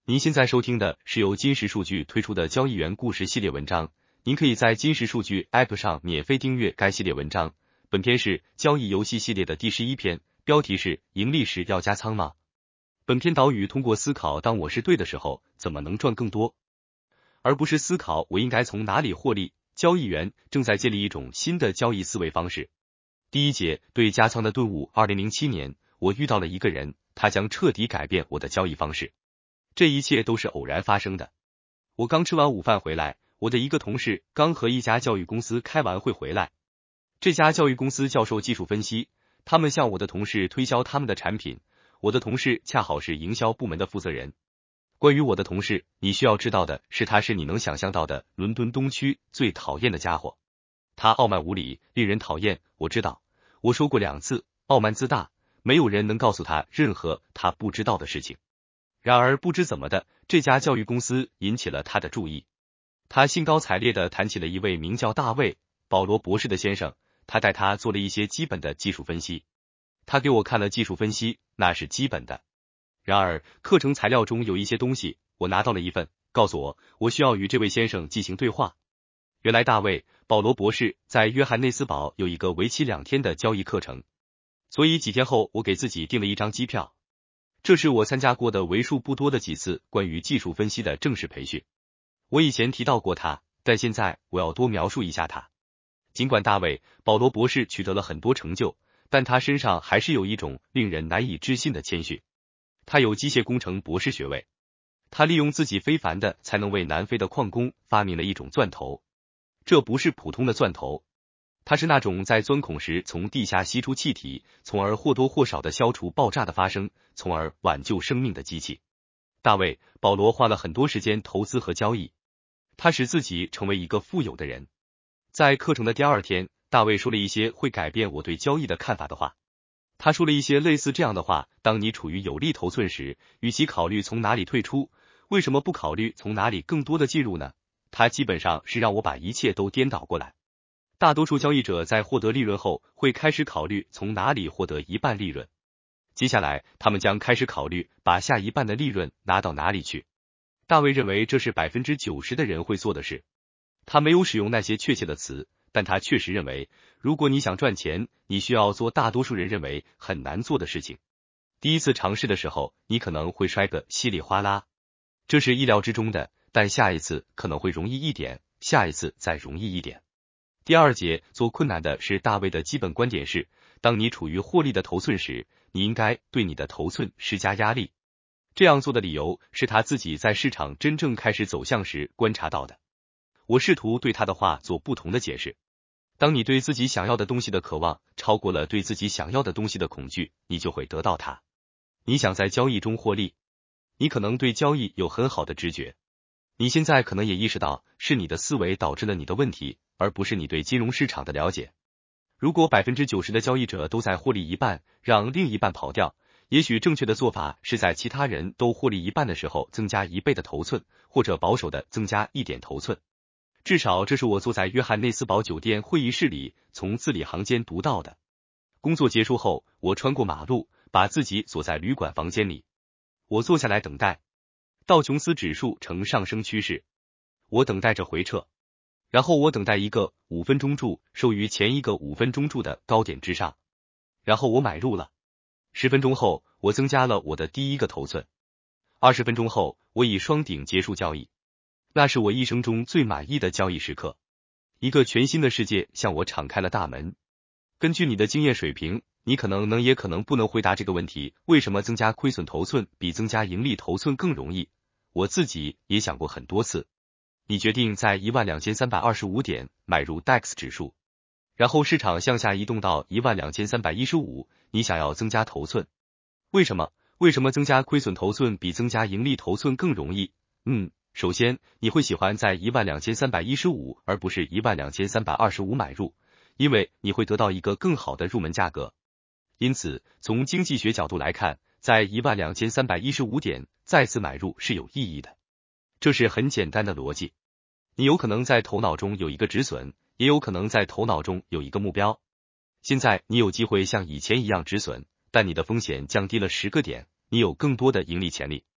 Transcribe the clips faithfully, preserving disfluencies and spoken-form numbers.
您现在收听的是由金石数据推出的交易员故事系列文章，您可以在金石数据 App 上免费订阅该系列文章。本篇是交易游戏系列的第十一篇，标题是盈利时要加仓吗？本篇导语通过思考当我是对的时候，怎么能赚更多，而不是思考我应该从哪里获利。交易员正在建立一种新的交易思维方式。第一节对加仓的顿悟。二零零七年，我遇到了一个人，他将彻底改变我的交易方式。这一切都是偶然发生的。我刚吃完午饭回来，我的一个同事刚和一家教育公司开完会回来。这家教育公司教授技术分析，他们向我的同事推销他们的产品，我的同事恰好是营销部门的负责人。关于我的同事，你需要知道的是，他是你能想象到的伦敦东区最讨厌的家伙。他傲慢无礼，令人讨厌，我知道，我说过两次，傲慢自大，没有人能告诉他任何他不知道的事情。然而不知怎么的，这家教育公司引起了他的注意。他兴高采烈地谈起了一位名叫大卫·保罗博士的先生，他带他做了一些基本的技术分析。他给我看了技术分析，那是基本的。然而课程材料中有一些东西，我拿到了一份，告诉我我需要与这位先生进行对话。原来大卫·保罗博士在约翰内斯堡有一个为期两天的交易课程，所以几天后我给自己订了一张机票。这是我参加过的为数不多的几次关于技术分析的正式培训。我以前提到过他，但现在我要多描述一下他。尽管大卫·保罗博士取得了很多成就，但他身上还是有一种令人难以置信的谦逊。他有机械工程博士学位，他利用自己非凡的才能为南非的矿工发明了一种钻头。这不是普通的钻头，它是那种在钻孔时从地下吸出气体，从而或多或少的消除爆炸的发生，从而挽救生命的机器。大卫·保罗花了很多时间投资和交易，他使自己成为一个富有的人。在课程的第二天，大卫说了一些会改变我对交易的看法的话。他说了一些类似这样的话：当你处于有利头寸时，与其考虑从哪里退出，为什么不考虑从哪里更多的进入呢？他基本上是让我把一切都颠倒过来。大多数交易者在获得利润后，会开始考虑从哪里获得一半利润。接下来，他们将开始考虑把下一半的利润拿到哪里去。大卫认为这是 百分之九十 的人会做的事。他没有使用那些确切的词，但他确实认为，如果你想赚钱，你需要做大多数人认为很难做的事情。第一次尝试的时候，你可能会摔个稀里哗啦，这是意料之中的，但下一次可能会容易一点，下一次再容易一点。第二节做困难的是大卫的基本观点是，当你处于获利的头寸时，你应该对你的头寸施加压力。这样做的理由是他自己在市场真正开始走向时观察到的。我试图对他的话做不同的解释。当你对自己想要的东西的渴望超过了对自己想要的东西的恐惧，你就会得到它。你想在交易中获利，你可能对交易有很好的直觉。你现在可能也意识到，是你的思维导致了你的问题，而不是你对金融市场的了解。如果 百分之九十 的交易者都在获利一半，让另一半跑掉，也许正确的做法是在其他人都获利一半的时候增加一倍的头寸，或者保守的增加一点头寸。至少这是我坐在约翰内斯堡酒店会议室里从字里行间读到的。工作结束后，我穿过马路，把自己锁在旅馆房间里。我坐下来等待。道琼斯指数呈上升趋势，我等待着回撤。然后我等待一个五分钟柱收于前一个五分钟柱的高点之上。然后我买入了。十分钟后，我增加了我的第一个头寸。二十分钟后，我以双顶结束交易。那是我一生中最满意的交易时刻。一个全新的世界向我敞开了大门。根据你的经验水平，你可能能也可能不能回答这个问题：为什么增加亏损头寸比增加盈利头寸更容易？我自己也想过很多次。你决定在 一万两千三百二十五 点买入 D A X 指数，然后市场向下移动到 一万两千三百一十五， 你想要增加头寸。为什么？为什么增加亏损头寸比增加盈利头寸更容易？嗯，首先，你会喜欢在 一万两千三百一十五 而不是 一万两千三百二十五 买入，因为你会得到一个更好的入门价格。因此，从经济学角度来看，在 一万两千三百一十五 点再次买入是有意义的。这是很简单的逻辑。你有可能在头脑中有一个止损，也有可能在头脑中有一个目标。现在你有机会像以前一样止损，但你的风险降低了十个点，你有更多的盈利潜力。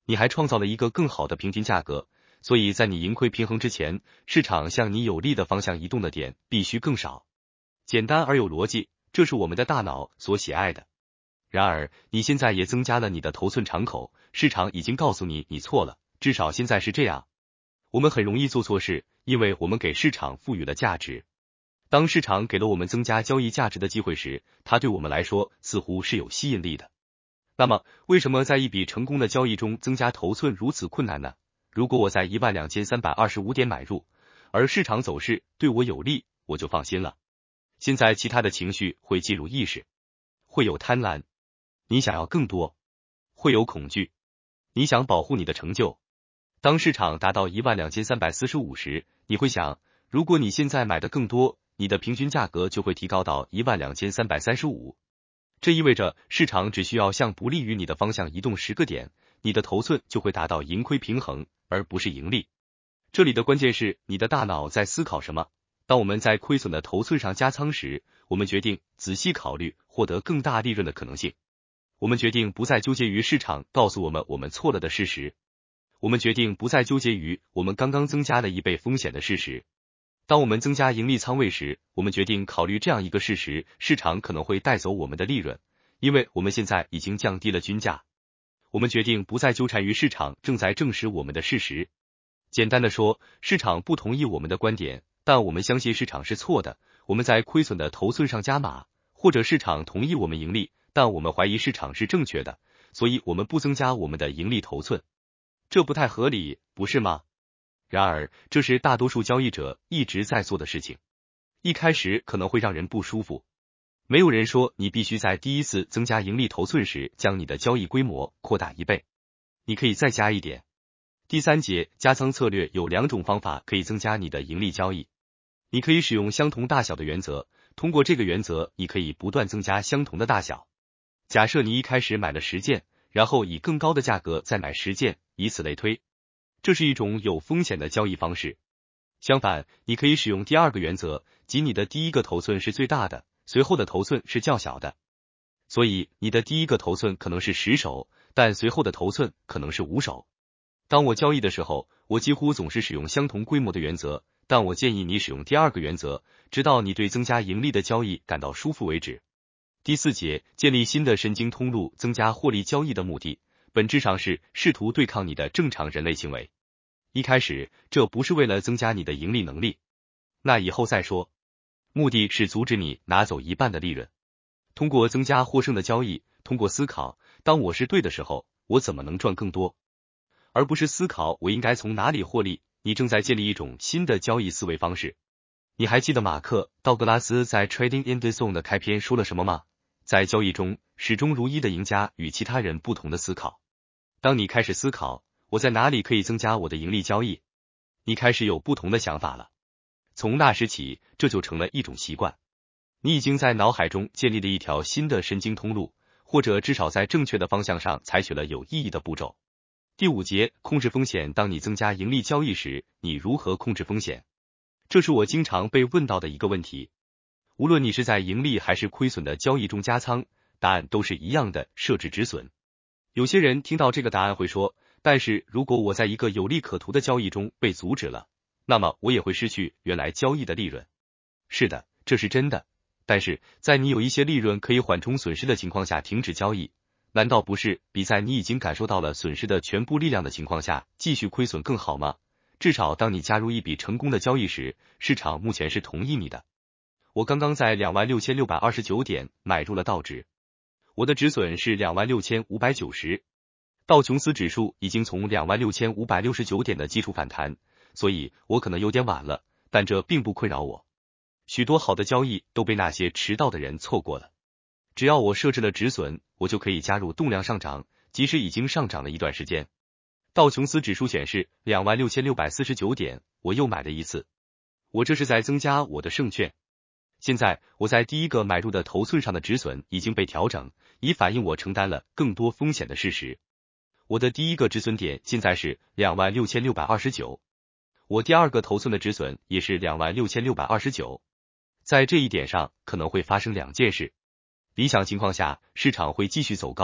你还创造了一个更好的平均价格，所以在你盈亏平衡之前，市场向你有利的方向移动的点必须更少。简单而有逻辑，这是我们的大脑所喜爱的。然而，你现在也增加了你的头寸敞口，市场已经告诉你你错了，至少现在是这样。我们很容易做错事，因为我们给市场赋予了价值。当市场给了我们增加交易价值的机会时，它对我们来说似乎是有吸引力的。那么，为什么在一笔成功的交易中增加头寸如此困难呢？如果我在一万两千三百二十五点买入，而市场走势对我有利，我就放心了。现在其他的情绪会进入意识，会有贪婪，你想要更多；会有恐惧，你想保护你的成就。当市场达到一万两千三百四十五时，你会想，如果你现在买的更多，你的平均价格就会提高到一万两千三百三十五。这意味着市场只需要向不利于你的方向移动十个点，你的头寸就会达到盈亏平衡，而不是盈利。这里的关键是你的大脑在思考什么。当我们在亏损的头寸上加仓时，我们决定仔细考虑获得更大利润的可能性。我们决定不再纠结于市场告诉我们我们错了的事实。我们决定不再纠结于我们刚刚增加了一倍风险的事实。当我们增加盈利仓位时，我们决定考虑这样一个事实：市场可能会带走我们的利润，因为我们现在已经降低了均价。我们决定不再纠缠于市场正在证实我们的事实。简单的说，市场不同意我们的观点，但我们相信市场是错的。我们在亏损的头寸上加码，或者市场同意我们盈利，但我们怀疑市场是正确的，所以我们不增加我们的盈利头寸。这不太合理，不是吗？然而，这是大多数交易者一直在做的事情。一开始可能会让人不舒服。没有人说你必须在第一次增加盈利头寸时将你的交易规模扩大一倍。你可以再加一点。第三节，加仓策略有两种方法可以增加你的盈利交易。你可以使用相同大小的原则，通过这个原则，你可以不断增加相同的大小。假设你一开始买了十件，然后以更高的价格再买十件，以此类推。这是一种有风险的交易方式。相反，你可以使用第二个原则，即你的第一个头寸是最大的，随后的头寸是较小的。所以，你的第一个头寸可能是十手，但随后的头寸可能是五手。当我交易的时候，我几乎总是使用相同规模的原则，但我建议你使用第二个原则，直到你对增加盈利的交易感到舒服为止。第四节，建立新的神经通路，增加获利交易的目的，本质上是试图对抗你的正常人类行为。一开始，这不是为了增加你的盈利能力，那以后再说。目的是阻止你拿走一半的利润。通过增加获胜的交易，通过思考，当我是对的时候，我怎么能赚更多？而不是思考我应该从哪里获利。你正在建立一种新的交易思维方式。你还记得马克·道格拉斯在 Trading in the Zone 的开篇说了什么吗？在交易中，始终如一的赢家与其他人不同的思考。当你开始思考，我在哪里可以增加我的盈利交易，你开始有不同的想法了。从那时起，这就成了一种习惯。你已经在脑海中建立了一条新的神经通路，或者至少在正确的方向上采取了有意义的步骤。第五节，控制风险。当你增加盈利交易时，你如何控制风险？这是我经常被问到的一个问题。无论你是在盈利还是亏损的交易中加仓，答案都是一样的，设置止损。有些人听到这个答案会说，但是如果我在一个有利可图的交易中被阻止了，那么我也会失去原来交易的利润。是的，这是真的。但是在你有一些利润可以缓冲损失的情况下停止交易，难道不是比在你已经感受到了损失的全部力量的情况下继续亏损更好吗？至少当你加入一笔成功的交易时，市场目前是同意你的。我刚刚在 两万六千六百二十九 点买入了道指，我的止损是 两万六千五百九十。道琼斯指数已经从 两万六千五百六十九 点的基础反弹，所以我可能有点晚了，但这并不困扰我。许多好的交易都被那些迟到的人错过了。只要我设置了止损，我就可以加入动量上涨，即使已经上涨了一段时间。道琼斯指数显示 两万六千六百四十九 点，我又买了一次。我这是在增加我的胜券。现在我在第一个买入的头寸上的止损已经被调整，以反映我承担了更多风险的事实。我的第一个止损点现在是 两万六千六百二十九， 我第二个头寸的止损也是 两万六千六百二十九。在这一点上可能会发生两件事。理想情况下，市场会继续走高，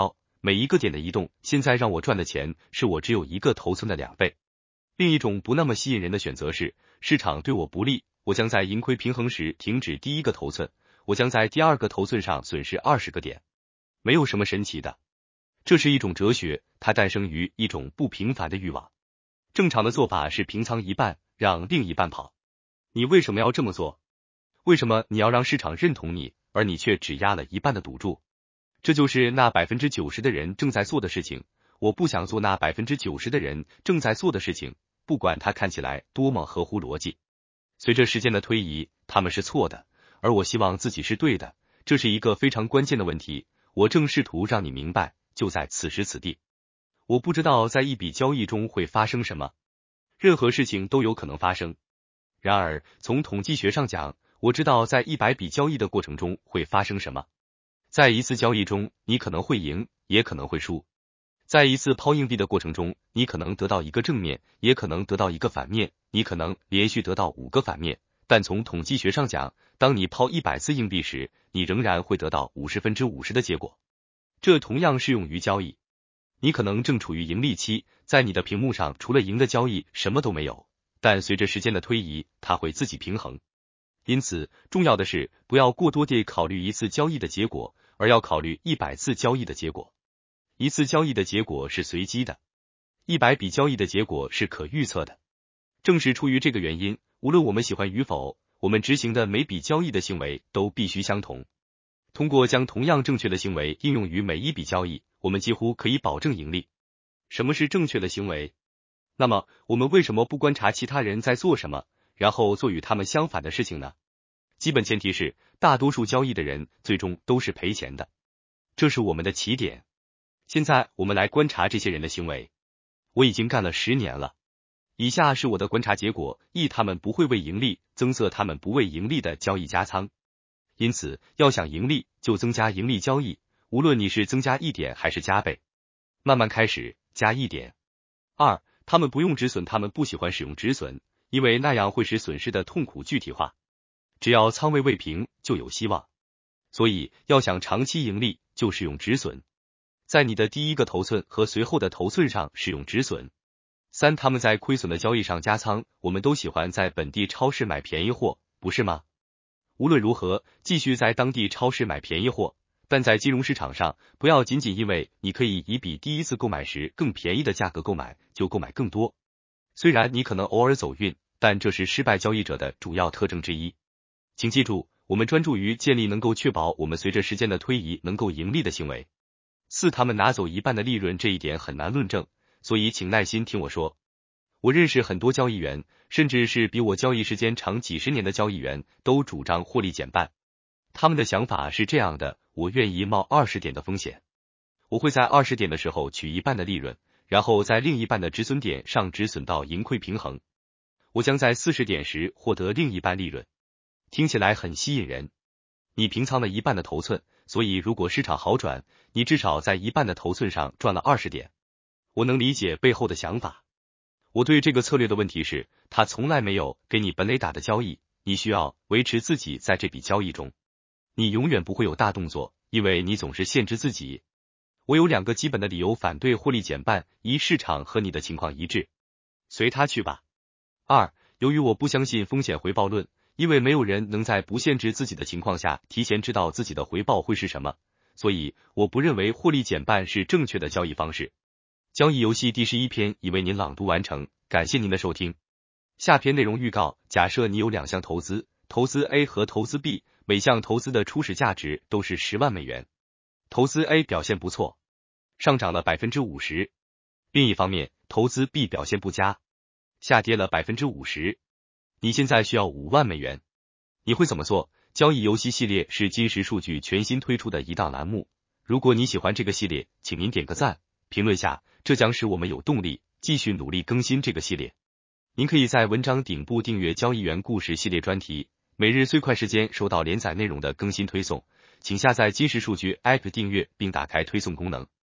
每一个点的移动，现在让我赚的钱是我只有一个头寸的两倍。另一种不那么吸引人的选择是，市场对我不利，我将在盈亏平衡时停止第一个头寸，我将在第二个头寸上损失二十个点。没有什么神奇的，这是一种哲学，它诞生于一种不平凡的欲望。正常的做法是平仓一半，让另一半跑。你为什么要这么做？为什么你要让市场认同你，而你却只压了一半的赌注？这就是那 百分之九十 的人正在做的事情。我不想做那 百分之九十 的人正在做的事情，不管它看起来多么合乎逻辑。随着时间的推移，他们是错的，而我希望自己是对的。这是一个非常关键的问题，我正试图让你明白，就在此时此地。我不知道在一笔交易中会发生什么，任何事情都有可能发生。然而，从统计学上讲，我知道在一百笔交易的过程中会发生什么。在一次交易中，你可能会赢，也可能会输。在一次抛硬币的过程中，你可能得到一个正面，也可能得到一个反面，你可能连续得到五个反面。但从统计学上讲，当你抛一百次硬币时，你仍然会得到五十分之五十的结果。这同样适用于交易。你可能正处于盈利期，在你的屏幕上除了赢的交易什么都没有，但随着时间的推移，它会自己平衡。因此，重要的是不要过多地考虑一次交易的结果，而要考虑一百次交易的结果。一次交易的结果是随机的，一百笔交易的结果是可预测的。正是出于这个原因，无论我们喜欢与否，我们执行的每笔交易的行为都必须相同。通过将同样正确的行为应用于每一笔交易，我们几乎可以保证盈利。什么是正确的行为？那么，我们为什么不观察其他人在做什么，然后做与他们相反的事情呢？基本前提是，大多数交易的人最终都是赔钱的。这是我们的起点。现在我们来观察这些人的行为。我已经干了十年了。以下是我的观察结果：一、他们不会为盈利增色他们不为盈利的交易加仓。因此，要想盈利，就增加盈利交易，无论你是增加一点还是加倍。慢慢开始，加一点。二、他们不用止损，他们不喜欢使用止损，因为那样会使损失的痛苦具体化。只要仓位未平，就有希望。所以，要想长期盈利，就使用止损。在你的第一个头寸和随后的头寸上使用止损。三、他们在亏损的交易上加仓。我们都喜欢在本地超市买便宜货，不是吗？无论如何，继续在当地超市买便宜货，但在金融市场上，不要仅仅因为你可以以比第一次购买时更便宜的价格购买，就购买更多。虽然你可能偶尔走运，但这是失败交易者的主要特征之一。请记住，我们专注于建立能够确保我们随着时间的推移能够盈利的行为。四、他们拿走一半的利润，这一点很难论证，所以请耐心听我说。我认识很多交易员，甚至是比我交易时间长几十年的交易员，都主张获利减半。他们的想法是这样的：我愿意冒二十点的风险，我会在二十点的时候取一半的利润，然后在另一半的止损点上止损到盈亏平衡。我将在四十点时获得另一半利润。听起来很吸引人。你平仓了一半的头寸，所以如果市场好转，你至少在一半的头寸上赚了二十点。我能理解背后的想法。我对这个策略的问题是，它从来没有给你本垒打的交易，你需要维持自己在这笔交易中。你永远不会有大动作，因为你总是限制自己。我有两个基本的理由反对获利减半：一、市场和你的情况一致，随他去吧；二、由于我不相信风险回报论，因为没有人能在不限制自己的情况下提前知道自己的回报会是什么，所以我不认为获利减半是正确的交易方式。交易游戏第十一篇已为您朗读完成，感谢您的收听。下篇内容预告：假设你有两项投资，投资 A 和投资 B， 每项投资的初始价值都是十万美元。投资 A 表现不错，上涨了 百分之五十。另一方面，投资 B 表现不佳，下跌了 百分之五十。你现在需要五万美元，你会怎么做？交易游戏系列是金石数据全新推出的一档栏目。如果你喜欢这个系列，请您点个赞，评论下，这将使我们有动力继续努力更新这个系列。您可以在文章顶部订阅交易员故事系列专题，每日最快时间收到连载内容的更新推送。请下载金石数据 App 订阅并打开推送功能。